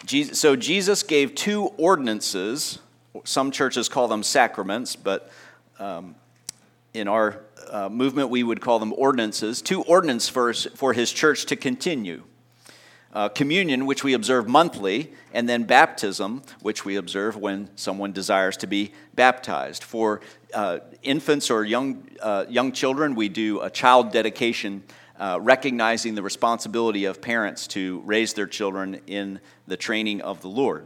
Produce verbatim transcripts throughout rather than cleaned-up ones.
Jesus, so Jesus gave two ordinances. Some churches call them sacraments, but um, in our uh, movement we would call them ordinances. Two ordinances for, for his church to continue. Uh, communion, which we observe monthly, and then baptism, which we observe when someone desires to be baptized. For uh, infants or young uh, young children, we do a child dedication, uh, recognizing the responsibility of parents to raise their children in the training of the Lord.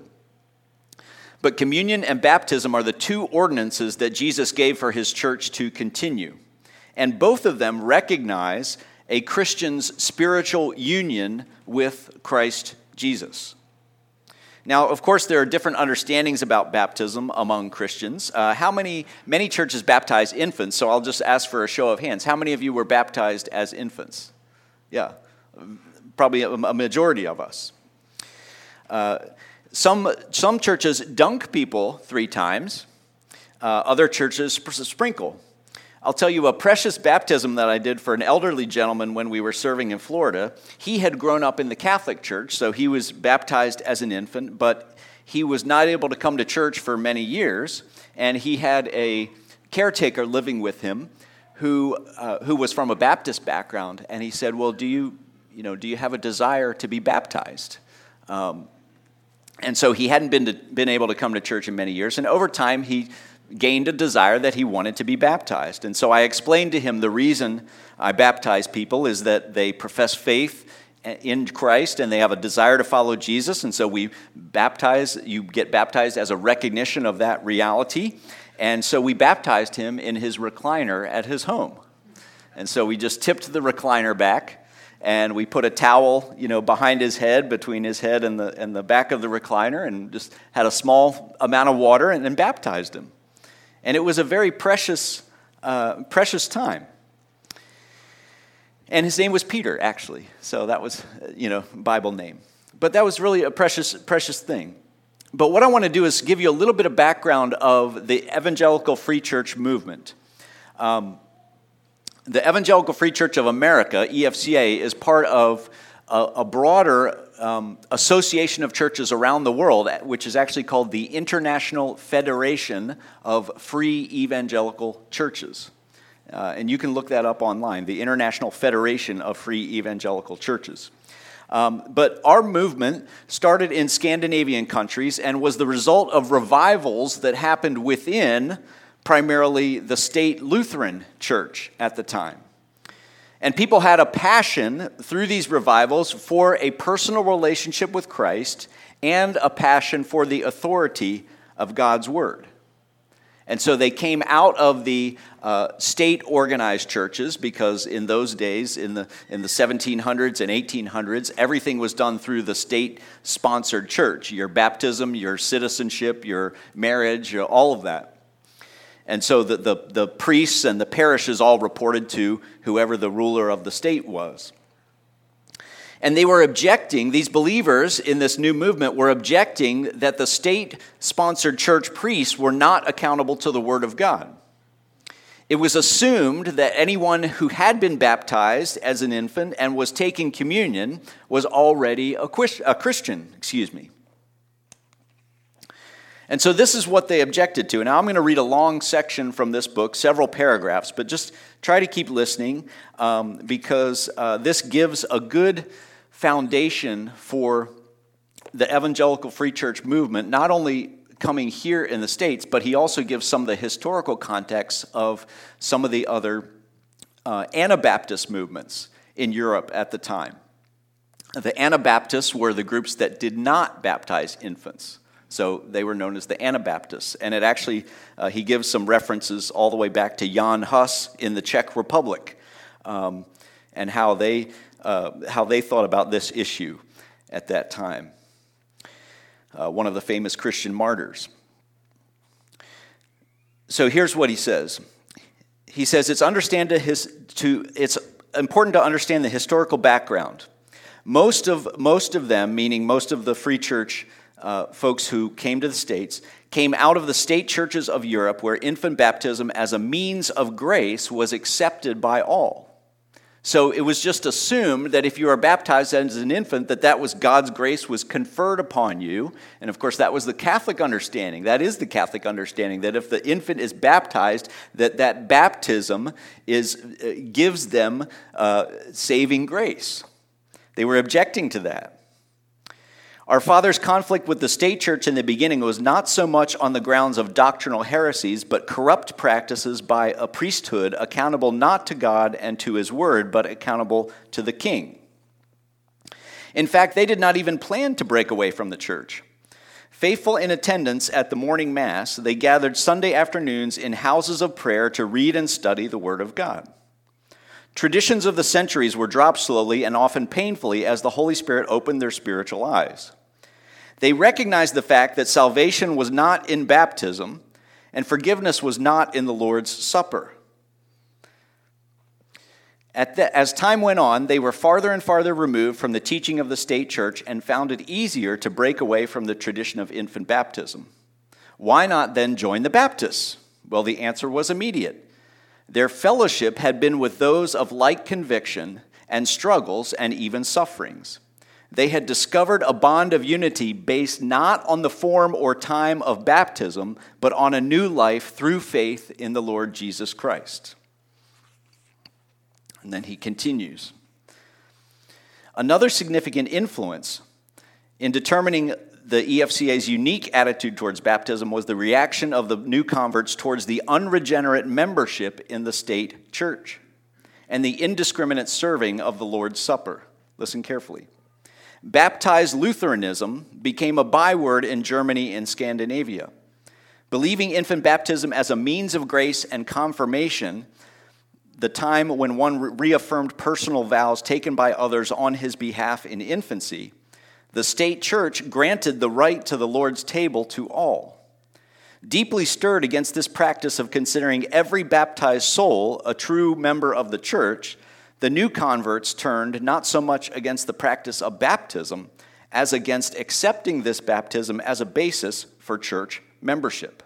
But communion and baptism are the two ordinances that Jesus gave for his church to continue. And both of them recognize a Christian's spiritual union with Christ Jesus. Now, of course, there are different understandings about baptism among Christians. Uh, how many, many churches baptize infants, so I'll just ask for a show of hands. How many of you were baptized as infants? Yeah, probably a, a majority of us. Uh, some, some churches dunk people three times. Uh, other churches sprinkle. I'll tell you a precious baptism that I did for an elderly gentleman when we were serving in Florida. He had grown up in the Catholic Church, so he was baptized as an infant, but he was not able to come to church for many years, and he had a caretaker living with him who uh, who was from a Baptist background, and he said, "Well, do you you know do you have a desire to be baptized?" Um, and so he hadn't been to, been able to come to church in many years, and over time he gained a desire that he wanted to be baptized. And so I explained to him the reason I baptize people is that they profess faith in Christ and they have a desire to follow Jesus. And so we baptize, you get baptized as a recognition of that reality. And so we baptized him in his recliner at his home. And so we just tipped the recliner back and we put a towel, you know, behind his head, between his head and the and the back of the recliner, and just had a small amount of water and then baptized him. And it was a very precious, uh, precious time. And his name was Peter, actually. So that was, you know, Bible name. But that was really a precious, precious thing. But what I want to do is give you a little bit of background of the Evangelical Free Church movement. Um, the Evangelical Free Church of America, E F C A, is part of a, a broader Um, association of churches around the world, which is actually called the International Federation of Free Evangelical Churches. Uh, and you can look that up online, the International Federation of Free Evangelical Churches. Um, but our movement started in Scandinavian countries and was the result of revivals that happened within primarily the state Lutheran church at the time. And people had a passion through these revivals for a personal relationship with Christ and a passion for the authority of God's Word. And so they came out of the uh, state-organized churches because in those days, in the in the seventeen hundreds and eighteen hundreds, everything was done through the state-sponsored church. Your baptism, your citizenship, your marriage, all of that. And so the, the, the priests and the parishes all reported to whoever the ruler of the state was. And they were objecting, these believers in this new movement were objecting that the state-sponsored church priests were not accountable to the Word of God. It was assumed that anyone who had been baptized as an infant and was taking communion was already a Christian, excuse me. And so this is what they objected to. Now I'm going to read a long section from this book, several paragraphs, but just try to keep listening um, because uh, this gives a good foundation for the Evangelical Free Church movement, not only coming here in the States, but he also gives some of the historical context of some of the other uh, Anabaptist movements in Europe at the time. The Anabaptists were the groups that did not baptize infants. So they were known as the Anabaptists. And it actually, uh, he gives some references all the way back to Jan Hus in the Czech Republic um, and how they, uh, how they thought about this issue at that time. Uh, one of the famous Christian martyrs. So here's what he says. He says, it's, understand to his, to, it's important to understand the historical background. Most of, most of them, meaning most of the Free Church Uh, folks who came to the States, came out of the state churches of Europe where infant baptism as a means of grace was accepted by all. So it was just assumed that if you are baptized as an infant, that that was God's grace was conferred upon you. And of course, that was the Catholic understanding. That is the Catholic understanding, that if the infant is baptized, that that baptism is uh, gives them uh, saving grace. They were objecting to that. Our father's conflict with the state church in the beginning was not so much on the grounds of doctrinal heresies, but corrupt practices by a priesthood accountable not to God and to his word, but accountable to the king. In fact, they did not even plan to break away from the church. Faithful in attendance at the morning mass, they gathered Sunday afternoons in houses of prayer to read and study the word of God. Traditions of the centuries were dropped slowly and often painfully as the Holy Spirit opened their spiritual eyes. They recognized the fact that salvation was not in baptism and forgiveness was not in the Lord's Supper. At the, as time went on, they were farther and farther removed from the teaching of the state church and found it easier to break away from the tradition of infant baptism. Why not then join the Baptists? Well, the answer was immediate. Their fellowship had been with those of like conviction and struggles and even sufferings. They had discovered a bond of unity based not on the form or time of baptism, but on a new life through faith in the Lord Jesus Christ. And then he continues. Another significant influence in determining the E F C A's unique attitude towards baptism was the reaction of the new converts towards the unregenerate membership in the state church and the indiscriminate serving of the Lord's Supper. Listen carefully. Baptized Lutheranism became a byword in Germany and Scandinavia. Believing infant baptism as a means of grace and confirmation, the time when one reaffirmed personal vows taken by others on his behalf in infancy, the state church granted the right to the Lord's table to all. Deeply stirred against this practice of considering every baptized soul a true member of the church, the new converts turned not so much against the practice of baptism as against accepting this baptism as a basis for church membership.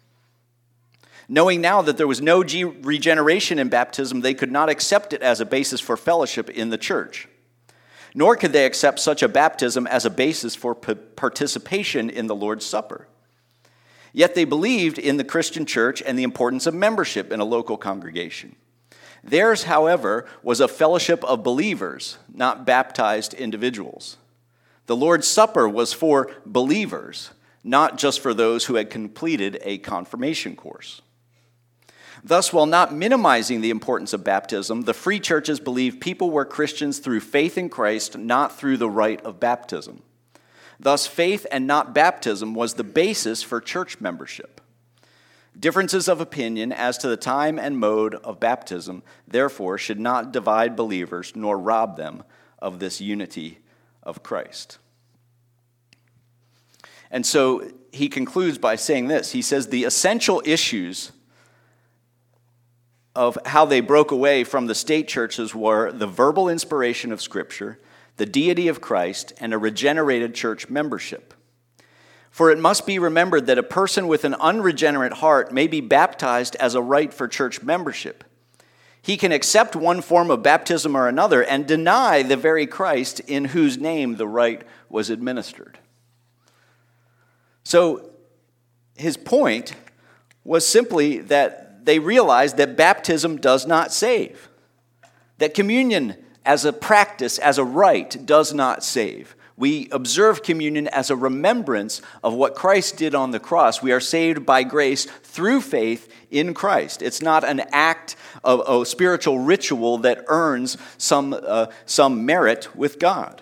Knowing now that there was no regeneration in baptism, they could not accept it as a basis for fellowship in the church. Nor could they accept such a baptism as a basis for participation in the Lord's Supper. Yet they believed in the Christian church and the importance of membership in a local congregation. Theirs, however, was a fellowship of believers, not baptized individuals. The Lord's Supper was for believers, not just for those who had completed a confirmation course. Thus, while not minimizing the importance of baptism, the free churches believed people were Christians through faith in Christ, not through the rite of baptism. Thus, faith and not baptism was the basis for church membership. Differences of opinion as to the time and mode of baptism, therefore, should not divide believers nor rob them of this unity of Christ. And so he concludes by saying this. He says the essential issues of how they broke away from the state churches were the verbal inspiration of Scripture, the deity of Christ, and a regenerated church membership. For it must be remembered that a person with an unregenerate heart may be baptized as a rite for church membership. He can accept one form of baptism or another and deny the very Christ in whose name the rite was administered. So his point was simply that they realized that baptism does not save, that communion as a practice, as a rite, does not save. We observe communion as a remembrance of what Christ did on the cross. We are saved by grace through faith in Christ. It's not an act of a spiritual ritual that earns some, uh, some merit with God.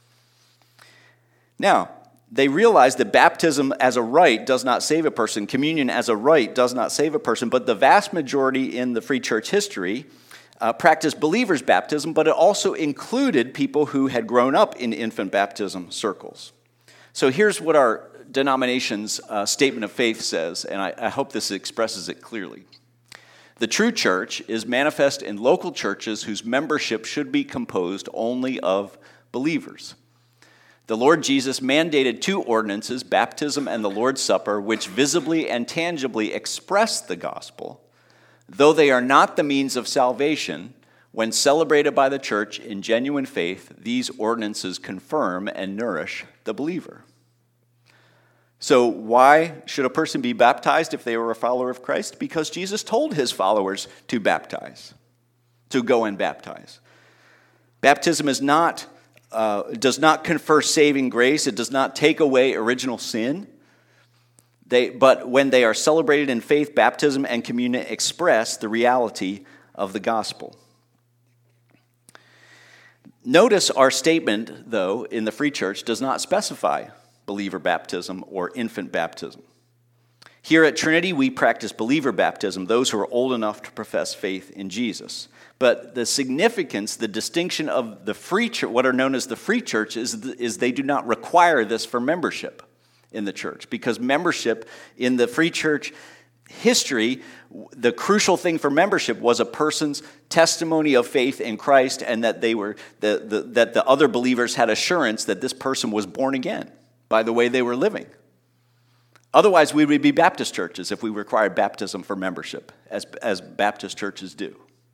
Now, they realize that baptism as a rite does not save a person. Communion as a rite does not save a person. But the vast majority in the free church history Uh, practiced believers' baptism, but it also included people who had grown up in infant baptism circles. So here's what our denomination's uh, statement of faith says, and I, I hope this expresses it clearly. The true church is manifest in local churches whose membership should be composed only of believers. The Lord Jesus mandated two ordinances, baptism and the Lord's Supper, which visibly and tangibly express the gospel. Though they are not the means of salvation, When celebrated by the church in genuine faith, these ordinances confirm and nourish the believer. So why should a person be baptized if they were a follower of Christ? Because Jesus told his followers to baptize, to go and baptize. Baptism is not, uh, does not confer saving grace. It does not take away original sin. They, but when they are celebrated in faith, baptism and communion express the reality of the gospel. Notice our statement, though, in the Free Church does not specify believer baptism or infant baptism. Here at Trinity, we practice believer baptism, those who are old enough to profess faith in Jesus. But the significance, the distinction of the Free Church, what are known as the Free Church, is, is they do not require this for membership in the church, because membership in the Free Church history, the crucial thing for membership was a person's testimony of faith in Christ, and that they were the, the, that the other believers had assurance that this person was born again by the way they were living. Otherwise, we would be Baptist churches if we required baptism for membership, as, as Baptist churches do.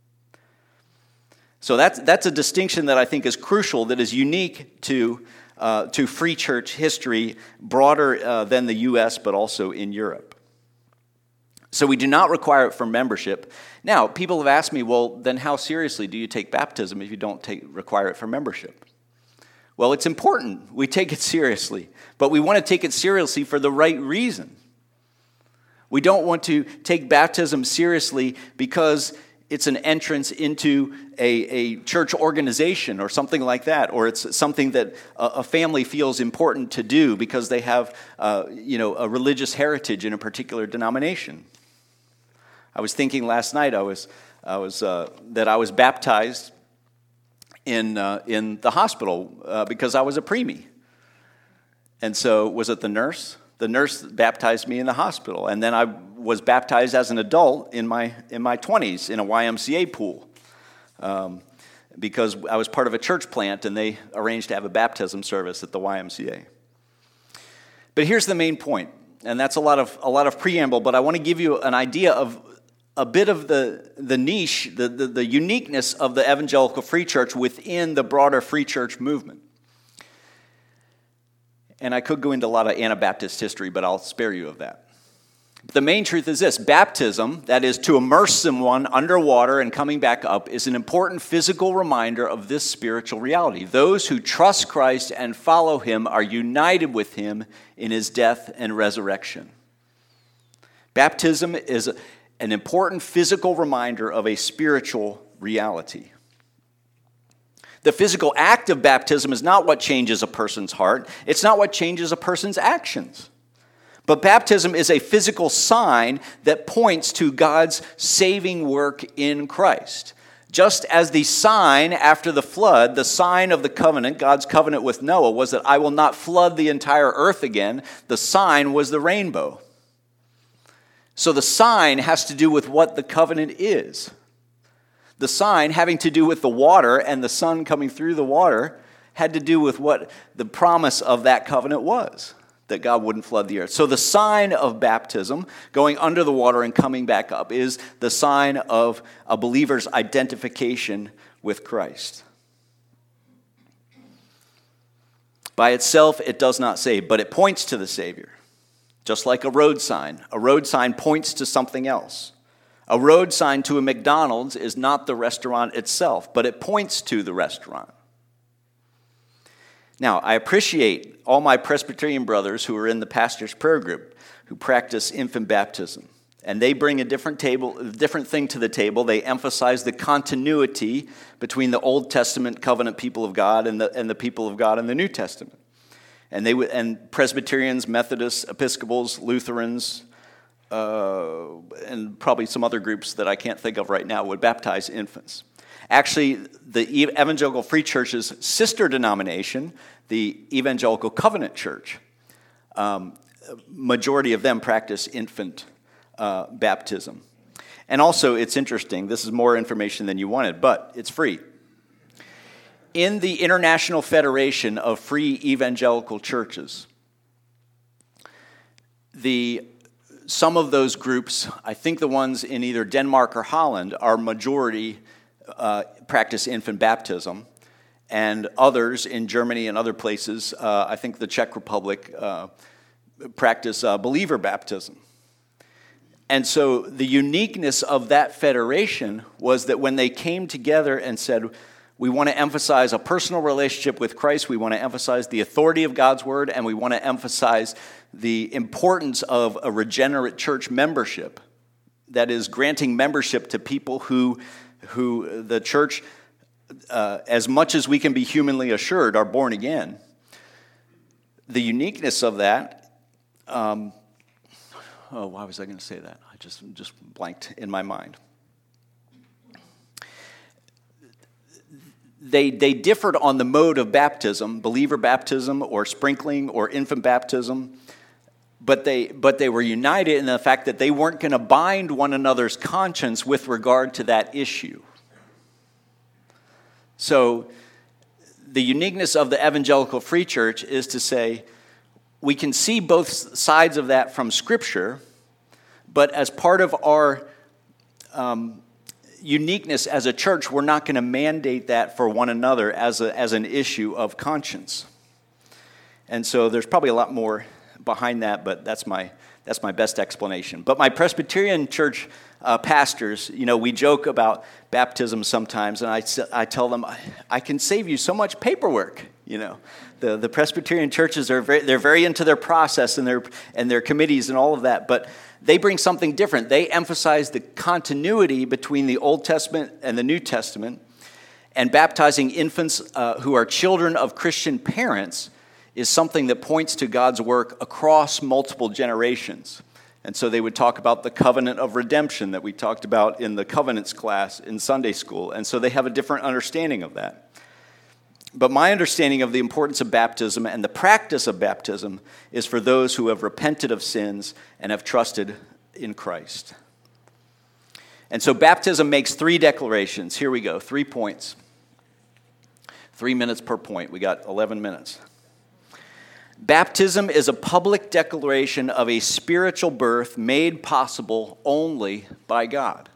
So that's, that's a distinction that I think is crucial, that is unique to, uh, to Free Church history, broader uh, than the U S, but also in Europe. So we do not require it for membership. Now, people have asked me, well, then how seriously do you take baptism if you don't take, require it for membership? Well, it's important. We take it seriously, but we want to take it seriously for the right reason. We don't want to take baptism seriously because it's an entrance into a, a church organization or something like that, or it's something that a, a family feels important to do because they have uh, you know, a religious heritage in a particular denomination. I was thinking last night I was, I was, uh, that I was baptized in uh, in the hospital uh, because I was a preemie. And so was it the nurse? The nurse baptized me in the hospital. And then I was baptized as an adult in my in my twenties in a Y M C A pool um, because I was part of a church plant and they arranged to have a baptism service at the Y M C A. But here's the main point, and that's a lot of a lot of preamble, but I want to give you an idea of a bit of the, the niche, the, the, the uniqueness of the evangelical Free Church within the broader Free Church movement. And I could go into a lot of Anabaptist history, but I'll spare you of that. The main truth is this: baptism, that is to immerse someone underwater and coming back up, is an important physical reminder of this spiritual reality. Those who trust Christ and follow him are united with him in his death and resurrection. Baptism is an important physical reminder of a spiritual reality. The physical act of baptism is not what changes a person's heart. It's not what changes a person's actions. But baptism is a physical sign that points to God's saving work in Christ. Just as the sign after the flood, the sign of the covenant, God's covenant with Noah, was that I will not flood the entire earth again, the sign was the rainbow. So the sign has to do with what the covenant is. The sign, having to do with the water and the sun coming through the water, had to do with what the promise of that covenant was, that God wouldn't flood the earth. So the sign of baptism, going under the water and coming back up, is the sign of a believer's identification with Christ. By itself, it does not save, but it points to the Savior. Just like a road sign. A road sign points to something else. A road sign to a McDonald's is not the restaurant itself, but it points to the restaurant. Now, I appreciate all my Presbyterian brothers who are in the pastor's prayer group who practice infant baptism. And they bring a different table, a different thing to the table. They emphasize the continuity between the Old Testament covenant people of God and the, and the people of God in the New Testament. And they would, and Presbyterians, Methodists, Episcopals, Lutherans, uh, and probably some other groups that I can't think of right now would baptize infants. Actually, the Evangelical Free Church's sister denomination, the Evangelical Covenant Church, um, majority of them practice infant uh, baptism. And also, it's interesting. This is more information than you wanted, but it's free. In the International Federation of Free Evangelical Churches, the some of those groups, I think the ones in either Denmark or Holland, are majority uh, practice infant baptism, and others in Germany and other places, uh, I think the Czech Republic, uh, practice uh, believer baptism. And so the uniqueness of that federation was that when they came together and said, we want to emphasize a personal relationship with Christ, we want to emphasize the authority of God's word, and we want to emphasize the importance of a regenerate church membership, that is, granting membership to people who, who the church, uh, as much as we can be humanly assured, are born again. The uniqueness of that, um, oh, why was I going to say that? I just, just blanked in my mind. They, they differed on the mode of baptism, believer baptism or sprinkling or infant baptism, but they, but they were united in the fact that they weren't going to bind one another's conscience with regard to that issue. So the uniqueness of the evangelical free church is to say, we can see both sides of that from Scripture, but as part of our um, uniqueness as a church, we're not going to mandate that for one another as, a, as an issue of conscience. And so there's probably a lot more behind that, but that's my that's my best explanation. But my Presbyterian church uh, pastors, you know, we joke about baptism sometimes, and I, I tell them, I, I can save you so much paperwork, you know. The, the Presbyterian churches, are very, they're very into their process and their, and their committees and all of that, but they bring something different. They emphasize the continuity between the Old Testament and the New Testament, and baptizing infants uh, who are children of Christian parents is something that points to God's work across multiple generations. And so they would talk about the covenant of redemption that we talked about in the covenants class in Sunday school. And so they have a different understanding of that. But my understanding of the importance of baptism and the practice of baptism is for those who have repented of sins and have trusted in Christ. And so baptism makes three declarations. Here we go, three points. Three minutes per point. We got eleven minutes. Baptism is a public declaration of a spiritual birth made possible only by God.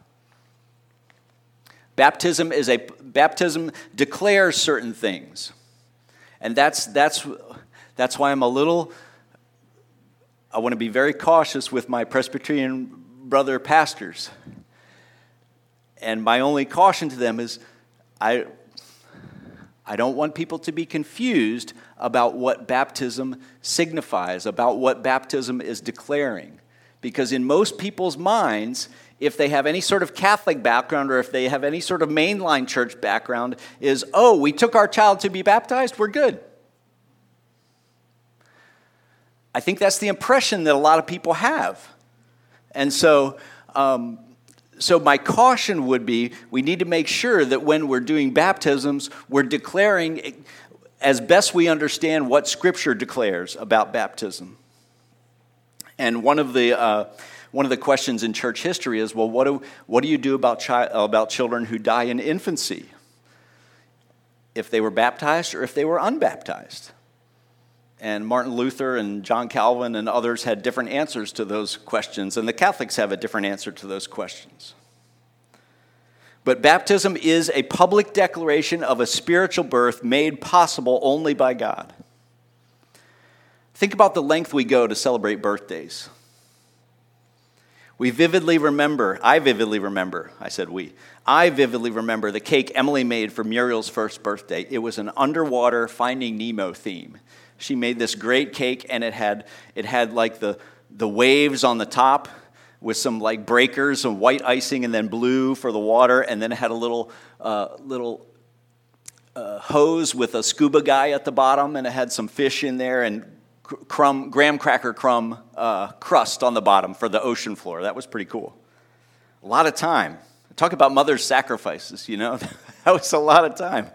Baptism is a baptism declares certain things. And that's that's that's why I'm a little I want to be very cautious with my Presbyterian brother pastors. And my only caution to them is I I don't want people to be confused about what baptism signifies, about what baptism is declaring. Because in most people's minds, if they have any sort of Catholic background or if they have any sort of mainline church background, is, oh, we took our child to be baptized, we're good. I think that's the impression that a lot of people have. And so, um, so my caution would be, we need to make sure that when we're doing baptisms, we're declaring as best we understand what Scripture declares about baptism. And one of the uh, one of the questions in church history is, well, what do what do you do about chi- about children who die in infancy, if they were baptized or if they were unbaptized? And Martin Luther and John Calvin and others had different answers to those questions, and the Catholics have a different answer to those questions. But baptism is a public declaration of a spiritual birth made possible only by God. Think about the length we go to celebrate birthdays. We vividly remember, I vividly remember, I said we, I vividly remember the cake Emily made for Muriel's first birthday. It was an underwater Finding Nemo theme. She made this great cake, and it had it had like the, the waves on the top with some like breakers and white icing and then blue for the water, and then it had a little uh, little uh, hose with a scuba guy at the bottom, and it had some fish in there and crumb, graham cracker crumb uh, crust on the bottom for the ocean floor. That was pretty cool. A lot of time. Talk about mother's sacrifices, you know. That was a lot of time.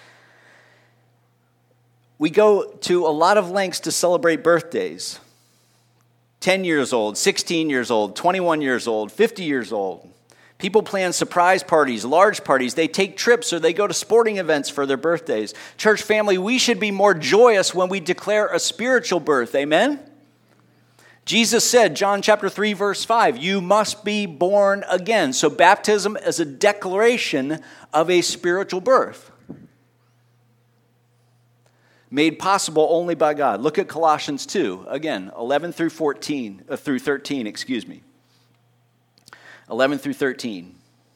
We go to a lot of lengths to celebrate birthdays. ten years old, sixteen years old, twenty-one years old, fifty years old. People plan surprise parties, large parties. They take trips or they go to sporting events for their birthdays. Church family, we should be more joyous when we declare a spiritual birth. Amen? Jesus said, John chapter three, verse five, you must be born again. So baptism is a declaration of a spiritual birth, made possible only by God. Look at Colossians two, again, eleven through fourteen, uh, through thirteen, excuse me. eleven through thirteen.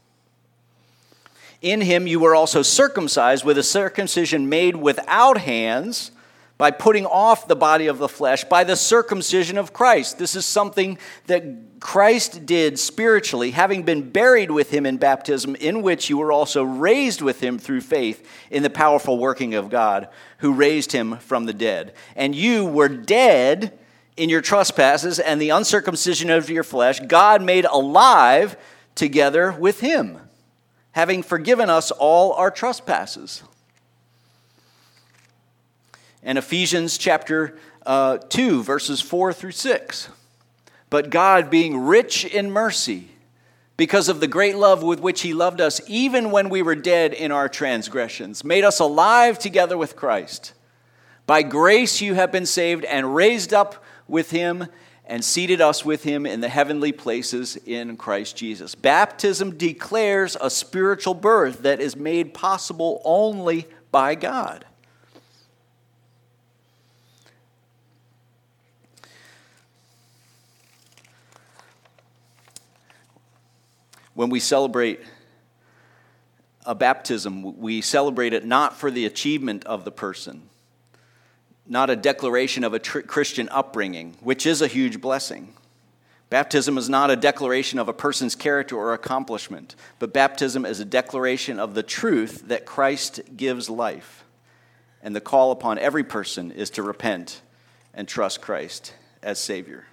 In him you were also circumcised with a circumcision made without hands, by putting off the body of the flesh, by the circumcision of Christ. This is something that Christ did spiritually, having been buried with him in baptism, in which you were also raised with him through faith in the powerful working of God, who raised him from the dead. And you were dead in your trespasses and the uncircumcision of your flesh, God made alive together with him, having forgiven us all our trespasses. And Ephesians chapter uh, two, verses four through six. But God, being rich in mercy, because of the great love with which he loved us, even when we were dead in our transgressions, made us alive together with Christ. By grace you have been saved, and raised up with him, and seated us with him in the heavenly places in Christ Jesus. Baptism declares a spiritual birth that is made possible only by God. When we celebrate a baptism, we celebrate it not for the achievement of the person, not a declaration of a tr- Christian upbringing, which is a huge blessing. Baptism is not a declaration of a person's character or accomplishment, but baptism is a declaration of the truth that Christ gives life. And the call upon every person is to repent and trust Christ as Savior.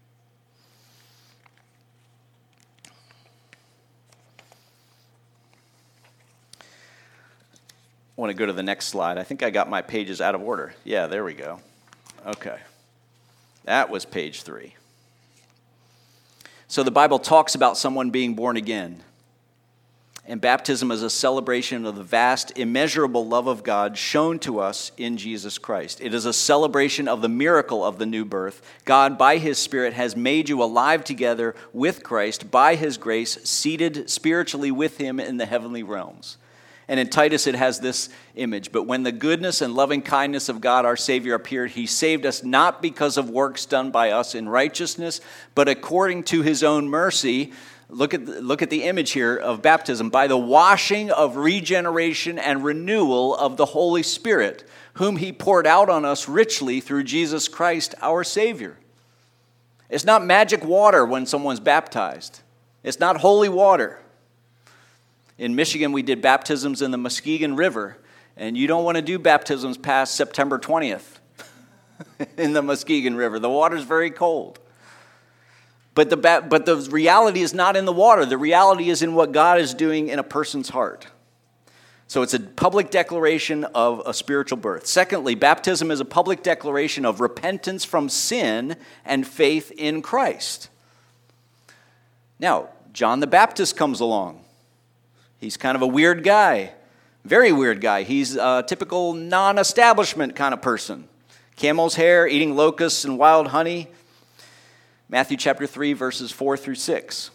I want to go to the next slide. I think I got my pages out of order. Yeah, there we go. Okay. That was page three. So the Bible talks about someone being born again. And baptism is a celebration of the vast, immeasurable love of God shown to us in Jesus Christ. It is a celebration of the miracle of the new birth. God, by his Spirit, has made you alive together with Christ, by his grace, seated spiritually with him in the heavenly realms. And in Titus, it has this image. But when the goodness and loving kindness of God, our Savior, appeared, he saved us not because of works done by us in righteousness, but according to his own mercy. Look at, the, look at the image here of baptism. By the washing of regeneration and renewal of the Holy Spirit, whom he poured out on us richly through Jesus Christ, our Savior. It's not magic water when someone's baptized. It's not holy water. In Michigan, we did baptisms in the Muskegon River, and you don't want to do baptisms past September twentieth in the Muskegon River. The water's very cold. But the, but the reality is not in the water. The reality is in what God is doing in a person's heart. So it's a public declaration of a spiritual birth. Secondly, baptism is a public declaration of repentance from sin and faith in Christ. Now, John the Baptist comes along. He's kind of a weird guy, very weird guy. He's a typical non-establishment kind of person. Camel's hair, eating locusts and wild honey. Matthew chapter three, verses four through six.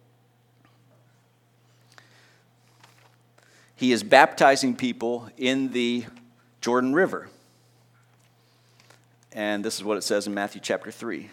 He is baptizing people in the Jordan River. And this is what it says in Matthew chapter three.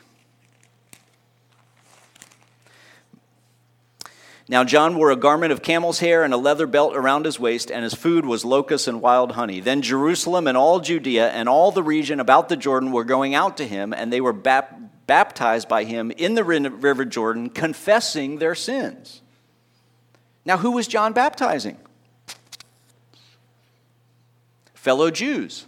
Now John wore a garment of camel's hair and a leather belt around his waist, and his food was locusts and wild honey. Then Jerusalem and all Judea and all the region about the Jordan were going out to him, and they were bap- baptized by him in the river Jordan, confessing their sins. Now who was John baptizing? Fellow Jews.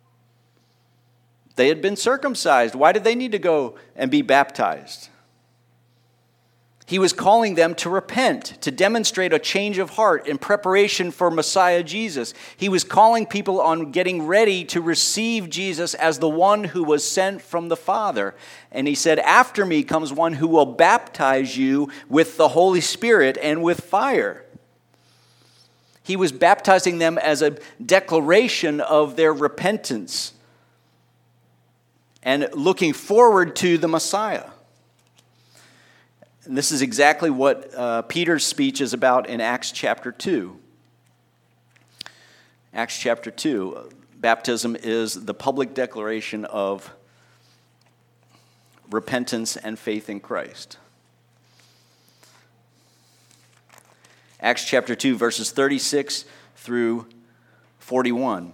They had been circumcised. Why did they need to go and be baptized? He was calling them to repent, to demonstrate a change of heart in preparation for Messiah Jesus. He was calling people on getting ready to receive Jesus as the one who was sent from the Father. And he said, after me comes one who will baptize you with the Holy Spirit and with fire. He was baptizing them as a declaration of their repentance and looking forward to the Messiah. And this is exactly what uh, Peter's speech is about in Acts chapter two. Acts chapter two, baptism is the public declaration of repentance and faith in Christ. Acts chapter two, verses thirty-six through forty-one.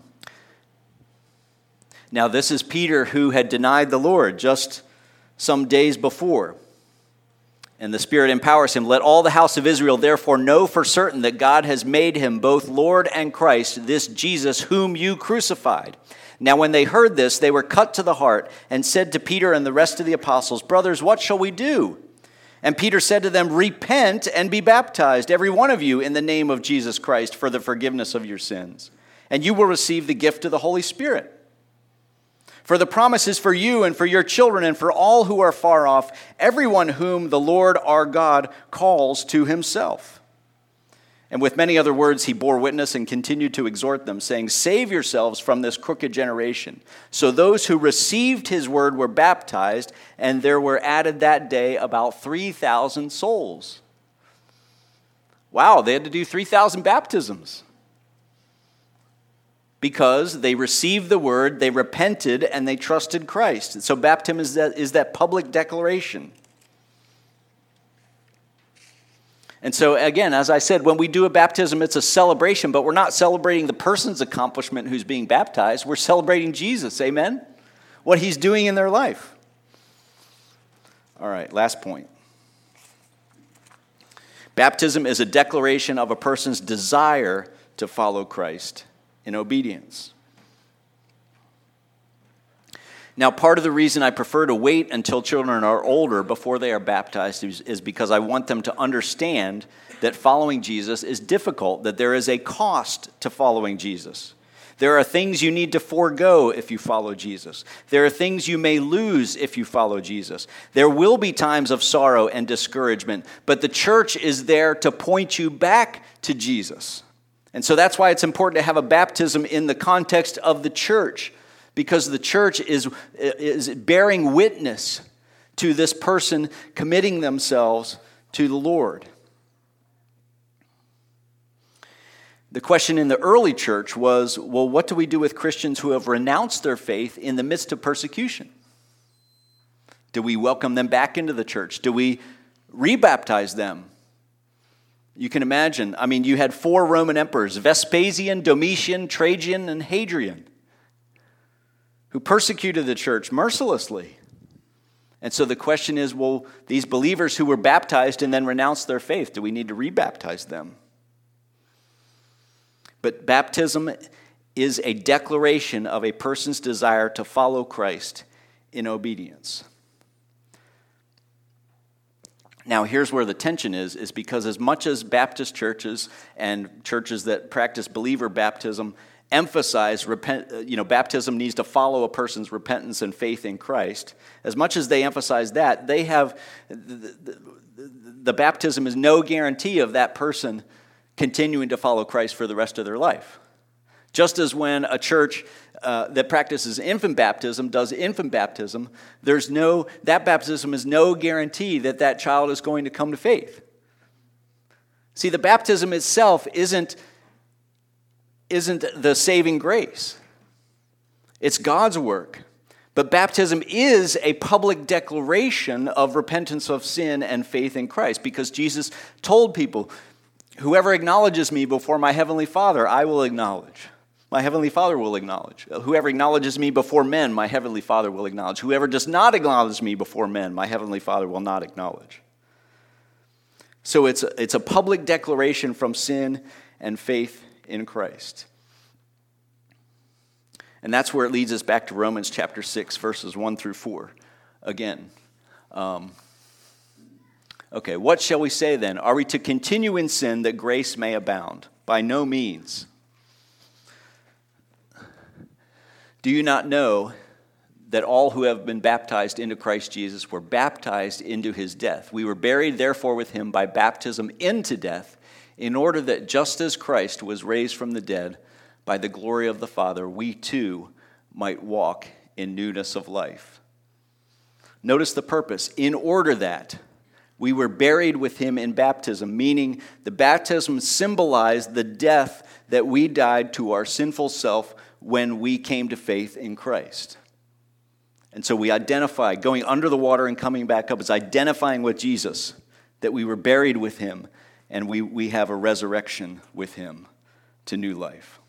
Now this is Peter who had denied the Lord just some days before. And the Spirit empowers him. Let all the house of Israel therefore know for certain that God has made him both Lord and Christ, this Jesus whom you crucified. Now when they heard this, they were cut to the heart and said to Peter and the rest of the apostles, Brothers, what shall we do? And Peter said to them, Repent and be baptized, every one of you, in the name of Jesus Christ for the forgiveness of your sins. And you will receive the gift of the Holy Spirit. For the promise is for you and for your children and for all who are far off, everyone whom the Lord our God calls to himself. And with many other words he bore witness and continued to exhort them, saying, Save yourselves from this crooked generation. So those who received his word were baptized, and there were added that day about three thousand souls. Wow, they had to do three thousand baptisms. Because they received the word, they repented, and they trusted Christ. And so baptism is that, is that public declaration. And so again, as I said, when we do a baptism, it's a celebration, but we're not celebrating the person's accomplishment who's being baptized. We're celebrating Jesus, amen? What he's doing in their life. All right, last point. Baptism is a declaration of a person's desire to follow Christ in obedience. Now, part of the reason I prefer to wait until children are older before they are baptized is, is because I want them to understand that following Jesus is difficult, that there is a cost to following Jesus. There are things you need to forego if you follow Jesus. There are things you may lose if you follow Jesus. There will be times of sorrow and discouragement, but the church is there to point you back to Jesus. And so that's why it's important to have a baptism in the context of the church, because the church is, is bearing witness to this person committing themselves to the Lord. The question in the early church was, well, what do we do with Christians who have renounced their faith in the midst of persecution? Do we welcome them back into the church? Do we rebaptize them? You can imagine, I mean, you had four Roman emperors, Vespasian, Domitian, Trajan, and Hadrian, who persecuted the church mercilessly. And so the question is, well, these believers who were baptized and then renounced their faith, do we need to rebaptize them? But baptism is a declaration of a person's desire to follow Christ in obedience. Now, here's where the tension is, is because as much as Baptist churches and churches that practice believer baptism emphasize repent, you know, baptism needs to follow a person's repentance and faith in Christ, as much as they emphasize that, they have, the, the, the baptism is no guarantee of that person continuing to follow Christ for the rest of their life. Just as when a church uh, that practices infant baptism does infant baptism, there's no, that baptism is no guarantee that that child is going to come to faith. See, the baptism itself isn't, isn't the saving grace. It's God's work. But baptism is a public declaration of repentance of sin and faith in Christ, because Jesus told people, whoever acknowledges me before my heavenly Father, I will acknowledge. My heavenly Father will acknowledge. Whoever acknowledges me before men, my heavenly Father will acknowledge. Whoever does not acknowledge me before men, my heavenly Father will not acknowledge. So it's a, it's a public declaration from sin and faith in Christ. And that's where it leads us back to Romans chapter six, verses one through four. Again, um, okay, what shall we say then? Are we to continue in sin that grace may abound? By no means. Do you not know that all who have been baptized into Christ Jesus were baptized into his death? We were buried therefore with him by baptism into death, in order that just as Christ was raised from the dead by the glory of the Father, we too might walk in newness of life. Notice the purpose. In order that we were buried with him in baptism, meaning the baptism symbolized the death that we died to our sinful self when we came to faith in Christ. And so we identify, going under the water and coming back up is identifying with Jesus, that we were buried with him, and we, we have a resurrection with him to new life.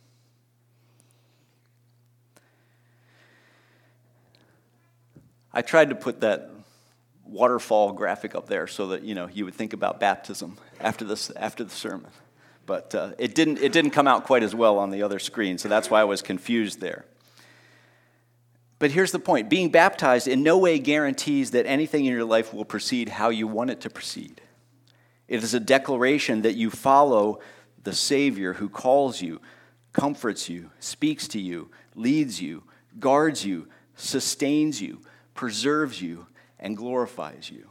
I tried to put that waterfall graphic up there so that, you know, you would think about baptism after this after the sermon. But uh, it didn't it didn't come out quite as well on the other screen, so that's why I was confused there. But here's the point. Being baptized in no way guarantees that anything in your life will proceed how you want it to proceed. It is a declaration that you follow the Savior who calls you, comforts you, speaks to you, leads you, guards you, sustains you, preserves you, and glorifies you.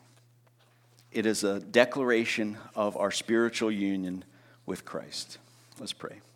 It is a declaration of our spiritual union with Christ. Let's pray.